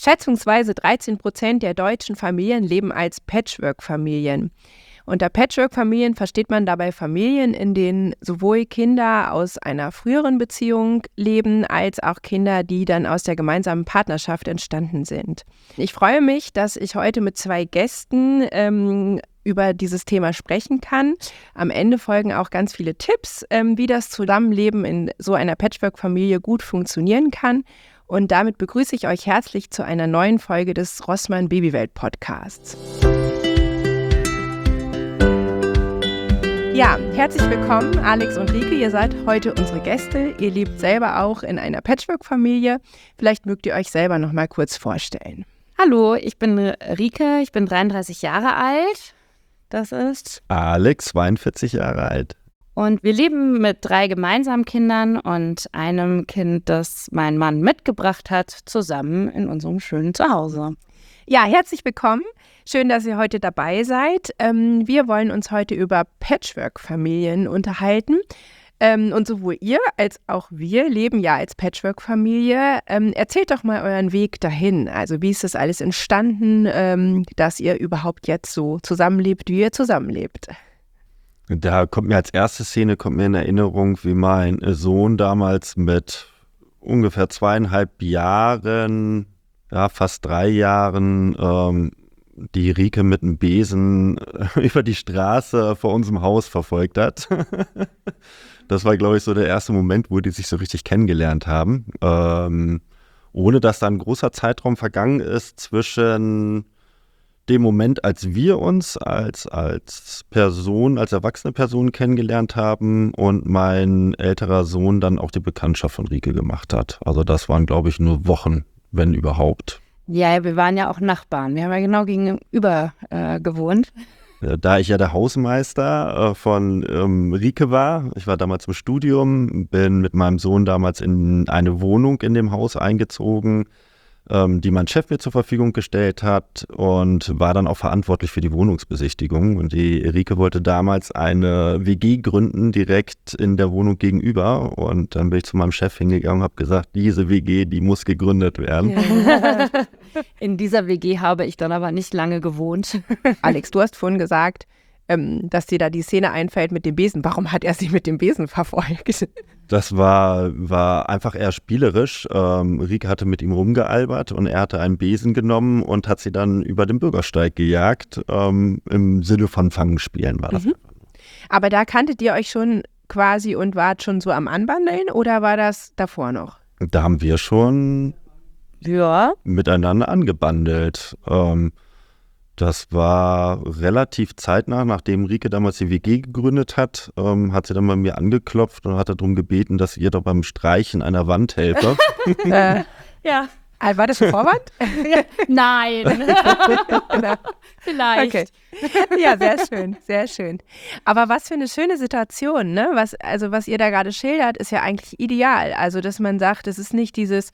Schätzungsweise 13% der deutschen Familien leben als Patchwork-Familien. Unter Patchwork-Familien versteht man dabei Familien, in denen sowohl Kinder aus einer früheren Beziehung leben, als auch Kinder, die dann aus der gemeinsamen Partnerschaft entstanden sind. Ich freue mich, dass ich heute mit 2 Gästen über dieses Thema sprechen kann. Am Ende folgen auch ganz viele Tipps, wie das Zusammenleben in so einer Patchwork-Familie gut funktionieren kann. Und damit begrüße ich euch herzlich zu einer neuen Folge des Rossmann Babywelt Podcasts. Ja, herzlich willkommen, Alex und Rike. Ihr seid heute unsere Gäste. Ihr lebt selber auch in einer Patchwork-Familie. Vielleicht mögt ihr euch selber noch mal kurz vorstellen. Hallo, ich bin Rike, ich bin 33 Jahre alt. Das ist Alex, 42 Jahre alt. Und wir leben mit 3 gemeinsamen Kindern und einem Kind, das mein Mann mitgebracht hat, zusammen in unserem schönen Zuhause. Ja, herzlich willkommen. Schön, dass ihr heute dabei seid. Wir wollen uns heute über Patchwork-Familien unterhalten. Und sowohl ihr als auch wir leben ja als Patchwork-Familie. Erzählt doch mal euren Weg dahin. Also wie ist das alles entstanden, dass ihr überhaupt jetzt so zusammenlebt, wie ihr zusammenlebt? Da kommt mir als erste Szene in Erinnerung, wie mein Sohn damals mit ungefähr 2,5 Jahren, ja fast 3 Jahren, die Rike mit einem Besen über die Straße vor unserem Haus verfolgt hat. Das war, glaube ich, so der erste Moment, wo die sich so richtig kennengelernt haben. Ohne dass da ein großer Zeitraum vergangen ist zwischen dem Moment, als wir uns als Person, als erwachsene Person kennengelernt haben und mein älterer Sohn dann auch die Bekanntschaft von Rike gemacht hat. Also das waren, glaube ich, nur Wochen, wenn überhaupt. Ja, wir waren ja auch Nachbarn. Wir haben ja genau gegenüber gewohnt. Da ich ja der Hausmeister von Rike war, ich war damals im Studium, bin mit meinem Sohn damals in eine Wohnung in dem Haus eingezogen, die mein Chef mir zur Verfügung gestellt hat und war dann auch verantwortlich für die Wohnungsbesichtigung. Und die Rike wollte damals eine WG gründen, direkt in der Wohnung gegenüber. Und dann bin ich zu meinem Chef hingegangen und habe gesagt, diese WG, die muss gegründet werden. In dieser WG habe ich dann aber nicht lange gewohnt. Alex, du hast vorhin gesagt, dass dir da die Szene einfällt mit dem Besen. Warum hat er sie mit dem Besen verfolgt? Das war einfach eher spielerisch. Rike hatte mit ihm rumgealbert und er hatte einen Besen genommen und hat sie dann über den Bürgersteig gejagt. Im Sinne von Fangenspielen war das. Aber da kanntet ihr euch schon quasi und wart schon so am Anbandeln oder war das davor noch? Da haben wir schon miteinander angebandelt. Das war relativ zeitnah, nachdem Rike damals die WG gegründet hat, hat sie dann bei mir angeklopft und hat darum gebeten, dass ich ihr doch beim Streichen einer Wand helfe. Ja. War das ein Vorwand? Nein. Vielleicht. Okay. Ja, sehr schön, sehr schön. Aber was für eine schöne Situation, ne? Was ihr da gerade schildert, ist ja eigentlich ideal. Also, dass man sagt, es ist nicht dieses,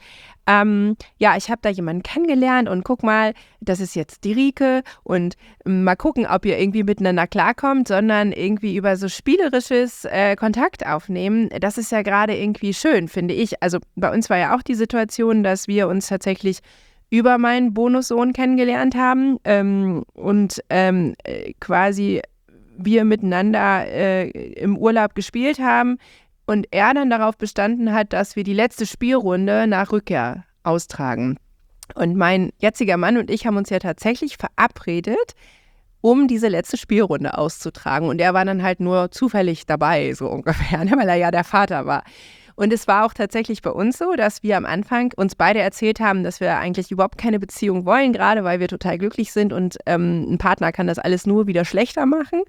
ich habe da jemanden kennengelernt und guck mal, das ist jetzt die Rike und mal gucken, ob ihr irgendwie miteinander klarkommt, sondern irgendwie über so spielerisches Kontakt aufnehmen. Das ist ja gerade irgendwie schön, finde ich. Also, bei uns war ja auch die Situation, dass wir uns tatsächlich über meinen Bonussohn kennengelernt haben und quasi wir miteinander im Urlaub gespielt haben und er dann darauf bestanden hat, dass wir die letzte Spielrunde nach Rückkehr austragen. Und mein jetziger Mann und ich haben uns ja tatsächlich verabredet, um diese letzte Spielrunde auszutragen. Und er war dann halt nur zufällig dabei, so ungefähr, weil er ja der Vater war. Und es war auch tatsächlich bei uns so, dass wir am Anfang uns beide erzählt haben, dass wir eigentlich überhaupt keine Beziehung wollen, gerade weil wir total glücklich sind und ein Partner kann das alles nur wieder schlechter machen.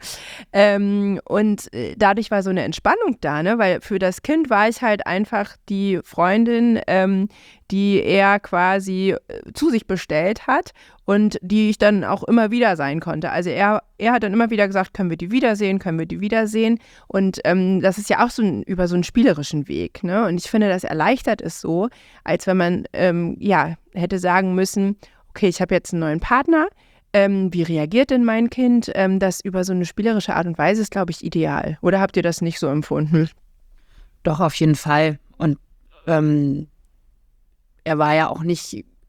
Und dadurch war so eine Entspannung da, ne? Weil für das Kind war ich halt einfach die Freundin, die er quasi zu sich bestellt hat und die ich dann auch immer wieder sein konnte. Also er hat dann immer wieder gesagt, können wir die wiedersehen? Und das ist ja auch über so einen spielerischen Weg, ne? Und ich finde, das erleichtert es so, als wenn man hätte sagen müssen, okay, ich habe jetzt einen neuen Partner, wie reagiert denn mein Kind? Das über so eine spielerische Art und Weise ist, glaube ich, ideal. Oder habt ihr das nicht so empfunden? Doch, auf jeden Fall. Und er war ja auch nicht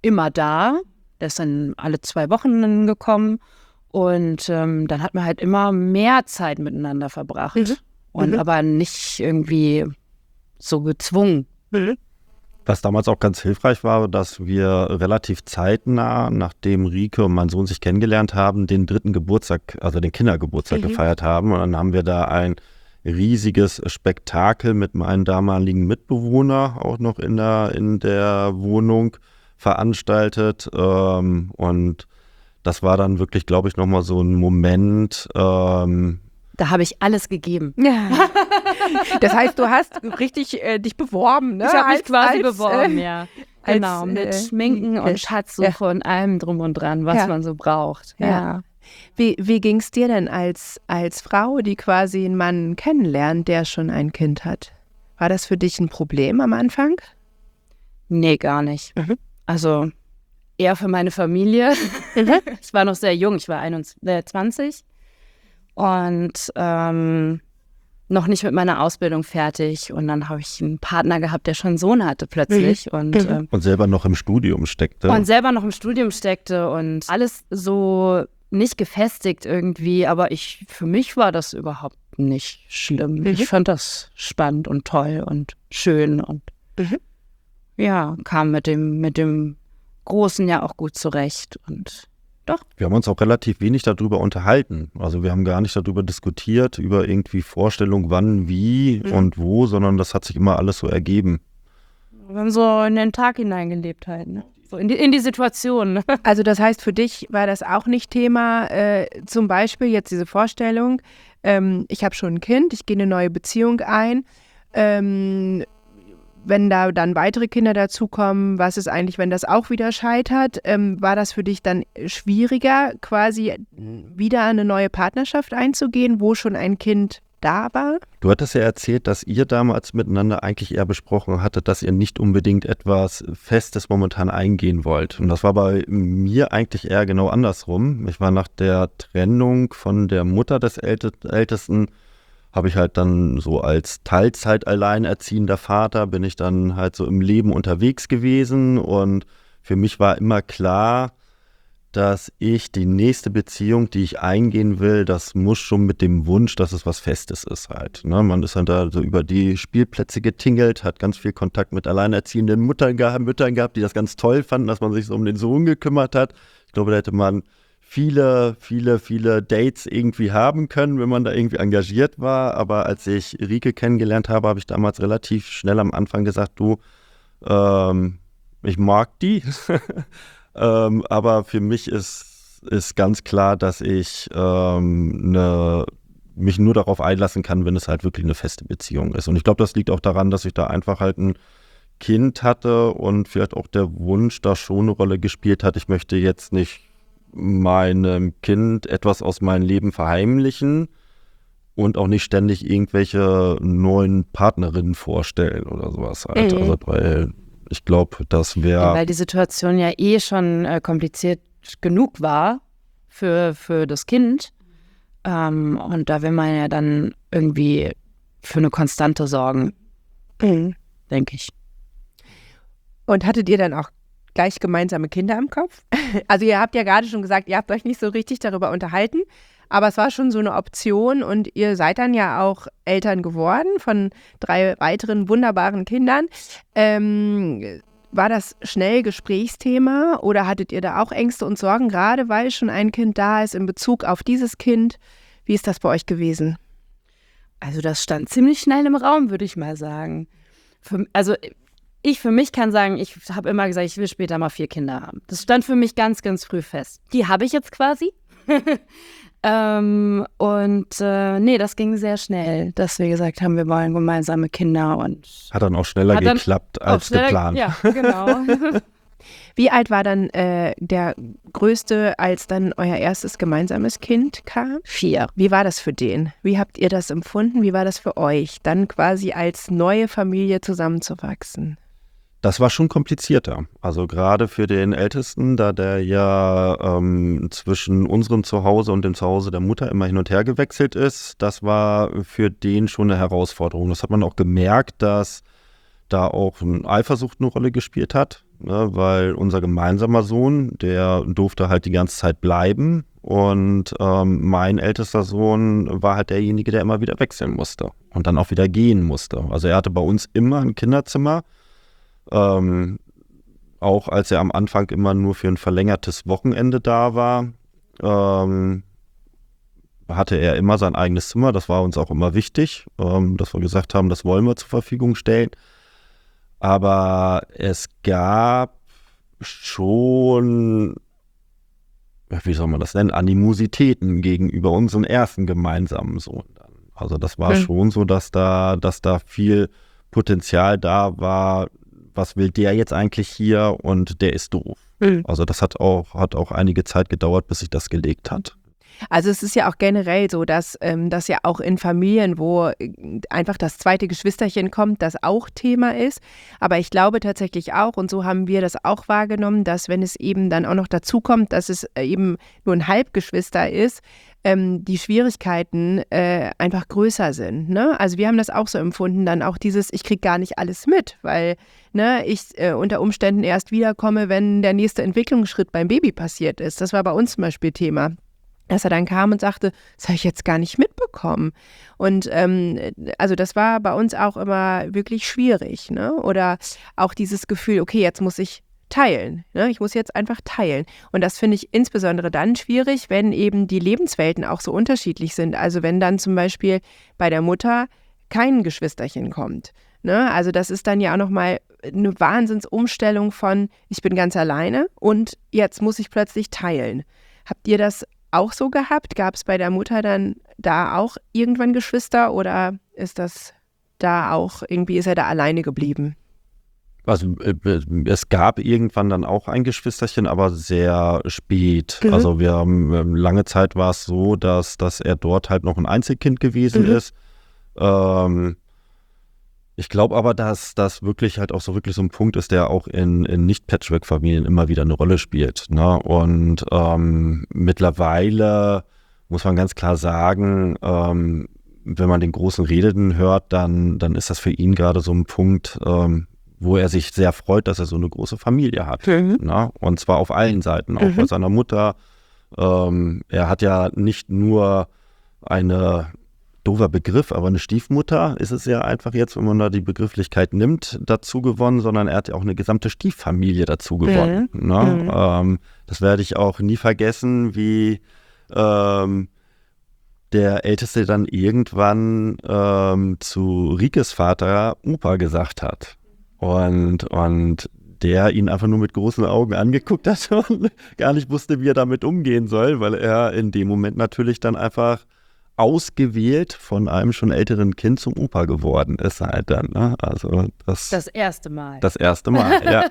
immer da. Der ist dann alle 2 Wochen gekommen. Und dann hat man halt immer mehr Zeit miteinander verbracht. Und aber nicht irgendwie so gezwungen. Was damals auch ganz hilfreich war, dass wir relativ zeitnah, nachdem Rike und mein Sohn sich kennengelernt haben, den 3. Geburtstag, also den Kindergeburtstag gefeiert haben. Und dann haben wir da ein riesiges Spektakel mit meinem damaligen Mitbewohner auch noch in der Wohnung veranstaltet. Und das war dann wirklich, glaube ich, nochmal so ein Moment. Da habe ich alles gegeben. Das heißt, du hast richtig dich beworben, ne? Ich habe mich quasi beworben, ja. Genau, als, mit Schminken und Schatzsuche und allem drum und dran, was man so braucht. Ja. Wie ging es dir denn als Frau, die quasi einen Mann kennenlernt, der schon ein Kind hat? War das für dich ein Problem am Anfang? Nee, gar nicht. Also eher für meine Familie. Ich war noch sehr jung, ich war 21 und noch nicht mit meiner Ausbildung fertig. Und dann habe ich einen Partner gehabt, der schon einen Sohn hatte plötzlich. Und selber noch im Studium steckte. Und alles so nicht gefestigt irgendwie. Aber für mich war das überhaupt nicht schlimm. Ich fand das spannend und toll und schön. Und ja, kam mit dem Großen ja auch gut zurecht. Und doch. Wir haben uns auch relativ wenig darüber unterhalten. Also wir haben gar nicht darüber diskutiert, über irgendwie Vorstellung, wann, wie und wo, sondern das hat sich immer alles so ergeben. Wir haben so in den Tag hineingelebt halt, ne? So in die Situation. Ne? Also das heißt, für dich war das auch nicht Thema, zum Beispiel jetzt diese Vorstellung, ich habe schon ein Kind, ich gehe eine neue Beziehung ein, wenn da dann weitere Kinder dazukommen, was ist eigentlich, wenn das auch wieder scheitert? War das für dich dann schwieriger, quasi wieder eine neue Partnerschaft einzugehen, wo schon ein Kind da war? Du hattest ja erzählt, dass ihr damals miteinander eigentlich eher besprochen hattet, dass ihr nicht unbedingt etwas Festes momentan eingehen wollt. Und das war bei mir eigentlich eher genau andersrum. Ich war nach der Trennung von der Mutter des Ältesten, habe ich halt dann so als Teilzeit alleinerziehender Vater, bin ich dann halt so im Leben unterwegs gewesen und für mich war immer klar, dass ich die nächste Beziehung, die ich eingehen will, das muss schon mit dem Wunsch, dass es was Festes ist halt. Ne? Man ist dann da so über die Spielplätze getingelt, hat ganz viel Kontakt mit alleinerziehenden Müttern gehabt, die das ganz toll fanden, dass man sich so um den Sohn gekümmert hat. Ich glaube, da hätte man viele Dates irgendwie haben können, wenn man da irgendwie engagiert war. Aber als ich Rike kennengelernt habe, habe ich damals relativ schnell am Anfang gesagt, du, ich mag die. Aber für mich ist ganz klar, dass ich mich nur darauf einlassen kann, wenn es halt wirklich eine feste Beziehung ist. Und ich glaube, das liegt auch daran, dass ich da einfach halt ein Kind hatte und vielleicht auch der Wunsch da schon eine Rolle gespielt hat. Ich möchte jetzt nicht meinem Kind etwas aus meinem Leben verheimlichen und auch nicht ständig irgendwelche neuen Partnerinnen vorstellen oder sowas halt. Also, weil ich glaube, das wäre... Ja, weil die Situation ja schon kompliziert genug war für das Kind. Und da will man ja dann irgendwie für eine Konstante sorgen, denke ich. Und hattet ihr dann auch gleich gemeinsame Kinder im Kopf? Also ihr habt ja gerade schon gesagt, ihr habt euch nicht so richtig darüber unterhalten, aber es war schon so eine Option und ihr seid dann ja auch Eltern geworden von 3 weiteren wunderbaren Kindern. War das schnell Gesprächsthema oder hattet ihr da auch Ängste und Sorgen, gerade weil schon ein Kind da ist in Bezug auf dieses Kind? Wie ist das bei euch gewesen? Also das stand ziemlich schnell im Raum, würde ich mal sagen. Ich für mich kann sagen, ich habe immer gesagt, ich will später mal 4 Kinder haben. Das stand für mich ganz, ganz früh fest. Die habe ich jetzt quasi. Nee, das ging sehr schnell, dass wir gesagt haben, wir wollen gemeinsame Kinder. Und hat dann auch schneller geklappt als geplant. Ja, genau. Wie alt war dann der Größte, als dann euer erstes gemeinsames Kind kam? 4. Wie war das für den? Wie habt ihr das empfunden? Wie war das für euch, dann quasi als neue Familie zusammenzuwachsen? Das war schon komplizierter. Also gerade für den Ältesten, da der ja zwischen unserem Zuhause und dem Zuhause der Mutter immer hin und her gewechselt ist, das war für den schon eine Herausforderung. Das hat man auch gemerkt, dass da auch Eifersucht eine Rolle gespielt hat. ne, weil unser gemeinsamer Sohn, der durfte halt die ganze Zeit bleiben und mein ältester Sohn war halt derjenige, der immer wieder wechseln musste und dann auch wieder gehen musste. Also er hatte bei uns immer ein Kinderzimmer, auch als er am Anfang immer nur für ein verlängertes Wochenende da war, hatte er immer sein eigenes Zimmer. Das war uns auch immer wichtig, dass wir gesagt haben, das wollen wir zur Verfügung stellen. Aber es gab schon, wie soll man das nennen, Animositäten gegenüber unserem ersten gemeinsamen Sohn dann. Also das war schon so, dass da viel Potenzial da war. Was will der jetzt eigentlich hier und der ist doof. Also das hat auch einige Zeit gedauert, bis sich das gelegt hat. Also es ist ja auch generell so, dass das ja auch in Familien, wo einfach das zweite Geschwisterchen kommt, das auch Thema ist. Aber ich glaube tatsächlich auch, und so haben wir das auch wahrgenommen, dass wenn es eben dann auch noch dazu kommt, dass es eben nur ein Halbgeschwister ist, die Schwierigkeiten einfach größer sind. Ne? Also wir haben das auch so empfunden, dann auch dieses, ich kriege gar nicht alles mit, weil ich unter Umständen erst wiederkomme, wenn der nächste Entwicklungsschritt beim Baby passiert ist. Das war bei uns zum Beispiel Thema. Dass er dann kam und sagte, das habe ich jetzt gar nicht mitbekommen. Und also das war bei uns auch immer wirklich schwierig. Ne? Oder auch dieses Gefühl, okay, jetzt muss ich teilen. Ne? Ich muss jetzt einfach teilen. Und das finde ich insbesondere dann schwierig, wenn eben die Lebenswelten auch so unterschiedlich sind. Also wenn dann zum Beispiel bei der Mutter kein Geschwisterchen kommt. Ne? Also das ist dann ja auch nochmal eine Wahnsinnsumstellung von, ich bin ganz alleine und jetzt muss ich plötzlich teilen. Habt ihr das auch so gehabt? Gab es bei der Mutter dann da auch irgendwann Geschwister oder ist das da auch, irgendwie ist er da alleine geblieben? Also es gab irgendwann dann auch ein Geschwisterchen, aber sehr spät. Also wir haben, lange Zeit war es so, dass er dort halt noch ein Einzelkind gewesen ist. Ich glaube aber, dass das wirklich halt auch so wirklich so ein Punkt ist, der auch in Nicht-Patchwork-Familien immer wieder eine Rolle spielt. Ne? Und mittlerweile muss man ganz klar sagen, wenn man den großen Redenden hört, dann ist das für ihn gerade so ein Punkt, wo er sich sehr freut, dass er so eine große Familie hat. Ne? Und zwar auf allen Seiten, auch bei seiner Mutter. Er hat ja nicht nur eine doofer Begriff, aber eine Stiefmutter ist es ja einfach jetzt, wenn man da die Begrifflichkeit nimmt, dazu gewonnen, sondern er hat ja auch eine gesamte Stieffamilie dazu gewonnen. Ne? Das werde ich auch nie vergessen, wie der Älteste dann irgendwann zu Rikes Vater Opa gesagt hat. Und der ihn einfach nur mit großen Augen angeguckt hat und gar nicht wusste, wie er damit umgehen soll, weil er in dem Moment natürlich dann einfach ausgewählt von einem schon älteren Kind zum Opa geworden ist halt dann. Ne? Also das erste Mal. Das erste Mal, ja.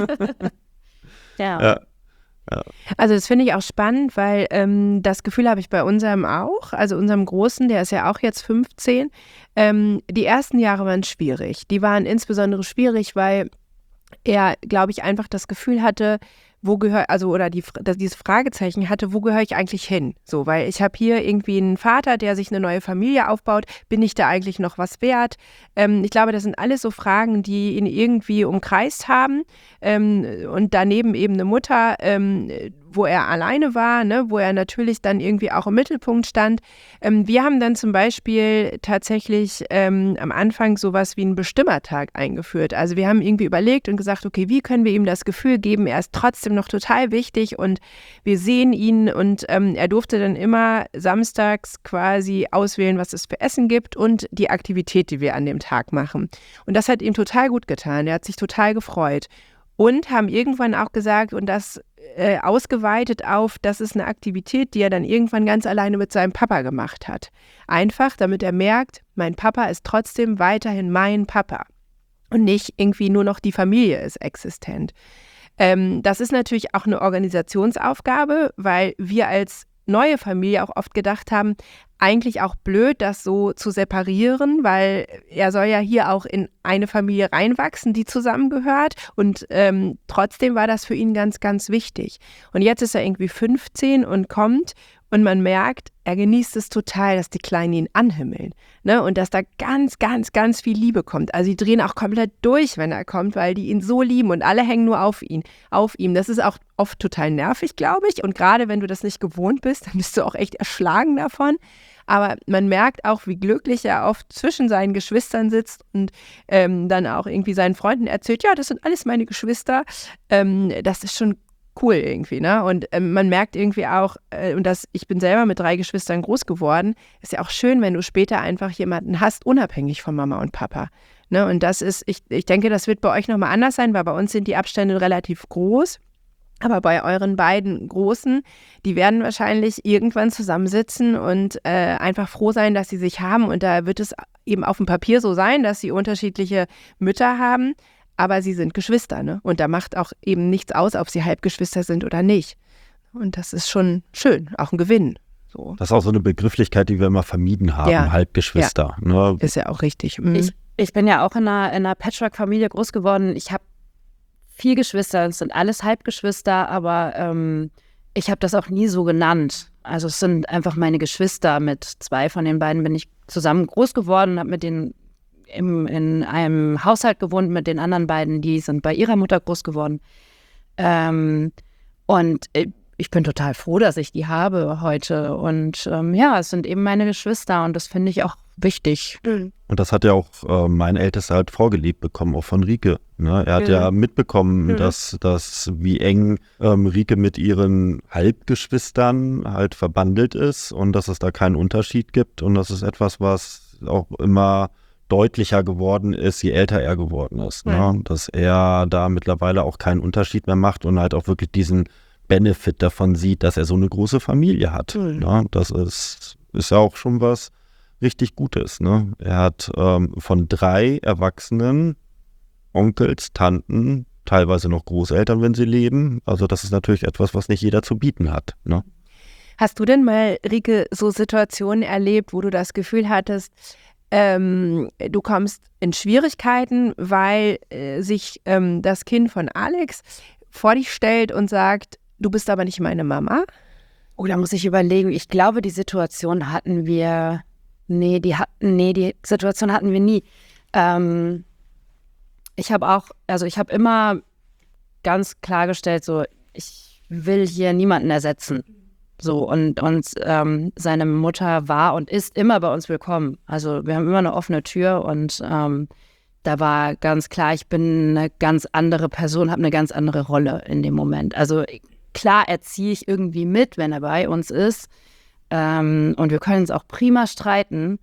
Ja. Also das finde ich auch spannend, weil das Gefühl habe ich bei unserem auch, also unserem Großen, der ist ja auch jetzt 15. Die ersten Jahre waren schwierig. Die waren insbesondere schwierig, weil er, glaube ich, einfach das Gefühl hatte, dieses Fragezeichen hatte, wo gehöre ich eigentlich hin? So, weil ich habe hier irgendwie einen Vater, der sich eine neue Familie aufbaut. Bin ich da eigentlich noch was wert? Ich glaube, das sind alles so Fragen, die ihn irgendwie umkreist haben. Und daneben eben eine Mutter, wo er alleine war, ne, wo er natürlich dann irgendwie auch im Mittelpunkt stand. Wir haben dann zum Beispiel tatsächlich am Anfang sowas wie einen Bestimmertag eingeführt. Also wir haben irgendwie überlegt und gesagt, okay, wie können wir ihm das Gefühl geben, er ist trotzdem noch total wichtig und wir sehen ihn und er durfte dann immer samstags quasi auswählen, was es für Essen gibt und die Aktivität, die wir an dem Tag machen. Und das hat ihm total gut getan. Er hat sich total gefreut. Und haben irgendwann auch gesagt, und das ausgeweitet auf, das ist eine Aktivität, die er dann irgendwann ganz alleine mit seinem Papa gemacht hat. Einfach, damit er merkt, mein Papa ist trotzdem weiterhin mein Papa. Und nicht irgendwie nur noch die Familie ist existent. Das ist natürlich auch eine Organisationsaufgabe, weil wir als neue Familie auch oft gedacht haben, eigentlich auch blöd, das so zu separieren, weil er soll ja hier auch in eine Familie reinwachsen, die zusammengehört und trotzdem war das für ihn ganz, ganz wichtig. Und jetzt ist er irgendwie 15 und kommt Und man merkt, er genießt es total, dass die Kleinen ihn anhimmeln, ne? Und dass da ganz, ganz, ganz viel Liebe kommt. Also die drehen auch komplett durch, wenn er kommt, weil die ihn so lieben und alle hängen nur auf ihm. Das ist auch oft total nervig, glaube ich. Und gerade wenn du das nicht gewohnt bist, dann bist du auch echt erschlagen davon. Aber man merkt auch, wie glücklich er oft zwischen seinen Geschwistern sitzt und dann auch irgendwie seinen Freunden erzählt, ja, das sind alles meine Geschwister. Das ist schon cool irgendwie, ne? Und man merkt irgendwie auch, ich bin selber mit 3 Geschwistern groß geworden, ist ja auch schön, wenn du später einfach jemanden hast, unabhängig von Mama und Papa. Ne? Und das ist, ich denke, das wird bei euch nochmal anders sein, weil bei uns sind die Abstände relativ groß. Aber bei euren beiden Großen, die werden wahrscheinlich irgendwann zusammensitzen und einfach froh sein, dass sie sich haben. Und da wird es eben auf dem Papier so sein, dass sie unterschiedliche Mütter haben. Aber sie sind Geschwister, ne? Und da macht auch eben nichts aus, ob sie Halbgeschwister sind oder nicht. Und das ist schon schön, auch ein Gewinn. So. Das ist auch so eine Begrifflichkeit, die wir immer vermieden haben, Halbgeschwister. Ja. Ne? Ist ja auch richtig. Ich bin ja auch in einer Patchwork-Familie groß geworden. Ich habe 4 Geschwister, es sind alles Halbgeschwister, aber ich habe das auch nie so genannt. Also es sind einfach meine Geschwister. Mit 2 von den beiden bin ich zusammen groß geworden, habe mit denen in einem Haushalt gewohnt, mit den anderen beiden, die sind bei ihrer Mutter groß geworden. Und ich bin total froh, dass ich die habe heute. Und es sind eben meine Geschwister und das finde ich auch wichtig. Und das hat ja auch mein Ältester halt vorgelebt bekommen, auch von Rike. Ne? Er hat ja mitbekommen, dass wie eng Rike mit ihren Halbgeschwistern halt verbandelt ist und dass es da keinen Unterschied gibt. Und das ist etwas, was auch immer deutlicher geworden ist, je älter er geworden ist. Ne? Dass er da mittlerweile auch keinen Unterschied mehr macht und halt auch wirklich diesen Benefit davon sieht, dass er so eine große Familie hat. Ne? Das ist ja auch schon was richtig Gutes. Ne? Er hat von 3 Erwachsenen, Onkels, Tanten, teilweise noch Großeltern, wenn sie leben. Also das ist natürlich etwas, was nicht jeder zu bieten hat. Ne? Hast du denn mal, Rike, so Situationen erlebt, wo du das Gefühl hattest, du kommst in Schwierigkeiten, weil sich das Kind von Alex vor dich stellt und sagt, du bist aber nicht meine Mama? Oh, da muss ich überlegen. Ich glaube, die Situation hatten wir. Die Situation hatten wir nie. Ich habe immer ganz klargestellt, so, ich will hier niemanden ersetzen. So, und seine Mutter war und ist immer bei uns willkommen. Also wir haben immer eine offene Tür und da war ganz klar, ich bin eine ganz andere Person, habe eine ganz andere Rolle in dem Moment. Also klar erziehe ich irgendwie mit, wenn er bei uns ist. Und wir können uns auch prima streiten.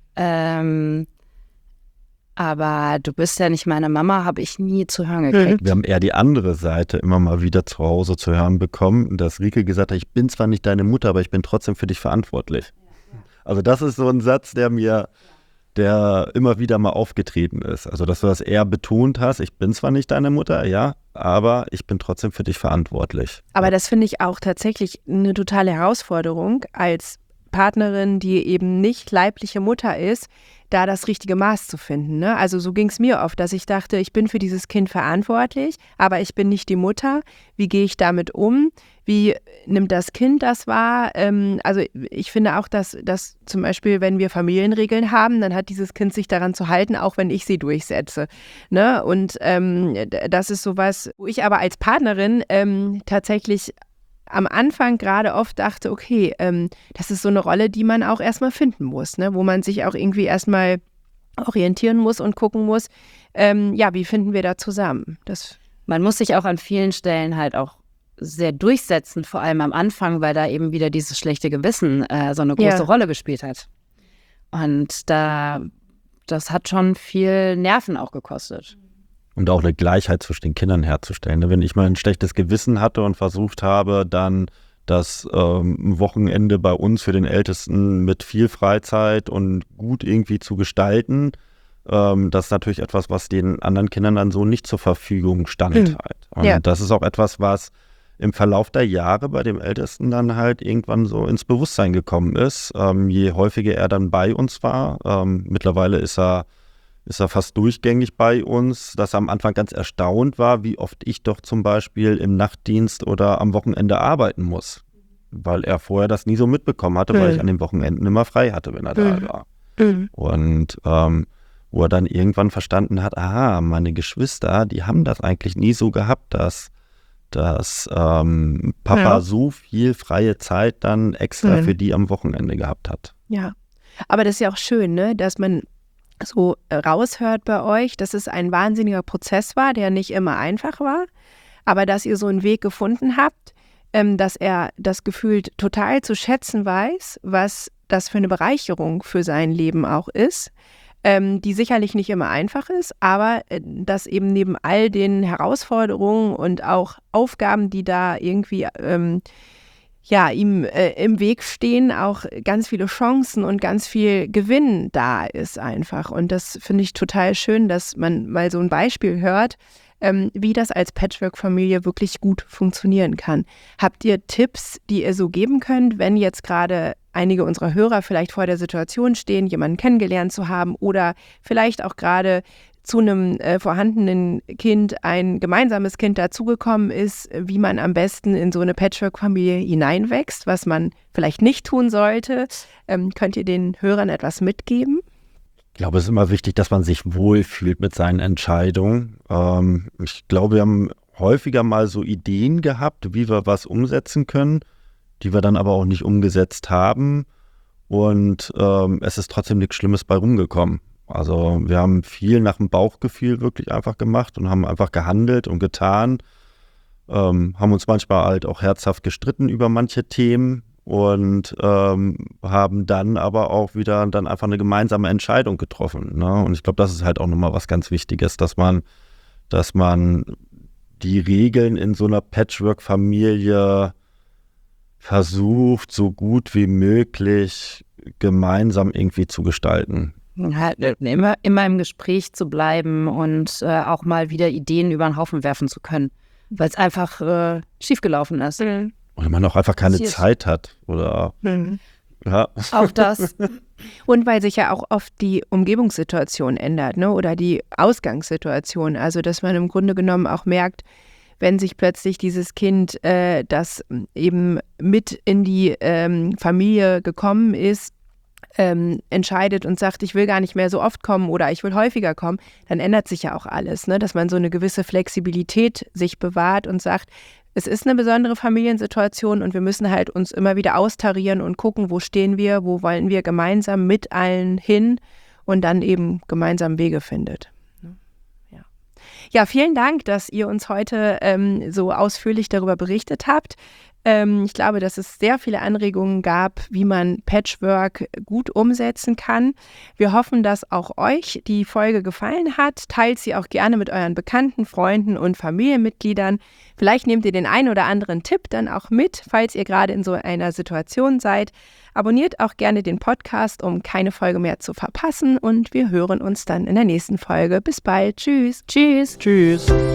Aber du bist ja nicht meine Mama, habe ich nie zu hören gekriegt. Wir haben eher die andere Seite immer mal wieder zu Hause zu hören bekommen, dass Rike gesagt hat, ich bin zwar nicht deine Mutter, aber ich bin trotzdem für dich verantwortlich. Also das ist so ein Satz, der immer wieder mal aufgetreten ist. Also dass du das eher betont hast, ich bin zwar nicht deine Mutter, ja, aber ich bin trotzdem für dich verantwortlich. Aber das finde ich auch tatsächlich eine totale Herausforderung als Partnerin, die eben nicht leibliche Mutter ist, da das richtige Maß zu finden. Ne? Also so ging es mir oft, dass ich dachte, ich bin für dieses Kind verantwortlich, aber ich bin nicht die Mutter. Wie gehe ich damit um? Wie nimmt das Kind das wahr? Also ich finde auch, dass zum Beispiel, wenn wir Familienregeln haben, dann hat dieses Kind sich daran zu halten, auch wenn ich sie durchsetze. Ne? Und das ist sowas, wo ich aber als Partnerin tatsächlich am Anfang gerade oft dachte, okay, das ist so eine Rolle, die man auch erstmal finden muss, ne? Wo man sich auch irgendwie erstmal orientieren muss und gucken muss, wie finden wir da zusammen? Man muss sich auch an vielen Stellen halt auch sehr durchsetzen, vor allem am Anfang, weil da eben wieder dieses schlechte Gewissen so eine große Rolle gespielt hat. Und das hat schon viel Nerven auch gekostet. Und auch eine Gleichheit zwischen den Kindern herzustellen. Wenn ich mal ein schlechtes Gewissen hatte und versucht habe, dann das Wochenende bei uns für den Ältesten mit viel Freizeit und gut irgendwie zu gestalten, das ist natürlich etwas, was den anderen Kindern dann so nicht zur Verfügung stand halt. Und das ist auch etwas, was im Verlauf der Jahre bei dem Ältesten dann halt irgendwann so ins Bewusstsein gekommen ist. Je häufiger er dann bei uns war, mittlerweile ist er fast durchgängig bei uns, dass er am Anfang ganz erstaunt war, wie oft ich doch zum Beispiel im Nachtdienst oder am Wochenende arbeiten muss. weil er vorher das nie so mitbekommen hatte, weil ich an den Wochenenden immer frei hatte, wenn er da war. Und wo er dann irgendwann verstanden hat, aha, meine Geschwister, die haben das eigentlich nie so gehabt, dass Papa so viel freie Zeit dann extra für die am Wochenende gehabt hat. Ja, aber das ist ja auch schön, ne, dass man so raushört bei euch, dass es ein wahnsinniger Prozess war, der nicht immer einfach war, aber dass ihr so einen Weg gefunden habt, dass er das Gefühl total zu schätzen weiß, was das für eine Bereicherung für sein Leben auch ist, die sicherlich nicht immer einfach ist, aber dass eben neben all den Herausforderungen und auch Aufgaben, die da irgendwie ihm im Weg stehen, auch ganz viele Chancen und ganz viel Gewinn da ist einfach. Und das finde ich total schön, dass man mal so ein Beispiel hört, wie das als Patchwork-Familie wirklich gut funktionieren kann. Habt ihr Tipps, die ihr so geben könnt, wenn jetzt gerade einige unserer Hörer vielleicht vor der Situation stehen, jemanden kennengelernt zu haben oder vielleicht auch gerade zu einem vorhandenen Kind ein gemeinsames Kind dazugekommen ist, wie man am besten in so eine Patchwork-Familie hineinwächst, was man vielleicht nicht tun sollte? Könnt ihr den Hörern etwas mitgeben? Ich glaube, es ist immer wichtig, dass man sich wohlfühlt mit seinen Entscheidungen. Ich glaube, wir haben häufiger mal so Ideen gehabt, wie wir was umsetzen können, die wir dann aber auch nicht umgesetzt haben. Und es ist trotzdem nichts Schlimmes bei rumgekommen. Also wir haben viel nach dem Bauchgefühl wirklich einfach gemacht und haben einfach gehandelt und getan. Haben uns manchmal halt auch herzhaft gestritten über manche Themen und haben dann aber auch wieder dann einfach eine gemeinsame Entscheidung getroffen. Ne? Und ich glaube, das ist halt auch nochmal was ganz Wichtiges, dass man die Regeln in so einer Patchwork-Familie versucht, so gut wie möglich gemeinsam irgendwie zu gestalten. Halt immer im Gespräch zu bleiben und auch mal wieder Ideen über den Haufen werfen zu können, weil es einfach schiefgelaufen ist. Oder man auch einfach keine Zeit hat. Oder ja. Auch das. Und weil sich ja auch oft die Umgebungssituation ändert, ne? Oder die Ausgangssituation. Also dass man im Grunde genommen auch merkt, wenn sich plötzlich dieses Kind, das eben mit in die Familie gekommen ist, entscheidet und sagt, ich will gar nicht mehr so oft kommen oder ich will häufiger kommen, dann ändert sich ja auch alles, ne? Dass man so eine gewisse Flexibilität sich bewahrt und sagt, es ist eine besondere Familiensituation und wir müssen halt uns immer wieder austarieren und gucken, wo stehen wir, wo wollen wir gemeinsam mit allen hin und dann eben gemeinsam Wege findet. Ja, vielen Dank, dass ihr uns heute so ausführlich darüber berichtet habt. Ich glaube, dass es sehr viele Anregungen gab, wie man Patchwork gut umsetzen kann. Wir hoffen, dass auch euch die Folge gefallen hat. Teilt sie auch gerne mit euren Bekannten, Freunden und Familienmitgliedern. Vielleicht nehmt ihr den einen oder anderen Tipp dann auch mit, falls ihr gerade in so einer Situation seid. Abonniert auch gerne den Podcast, um keine Folge mehr zu verpassen. Und wir hören uns dann in der nächsten Folge. Bis bald. Tschüss. Tschüss. Tschüss.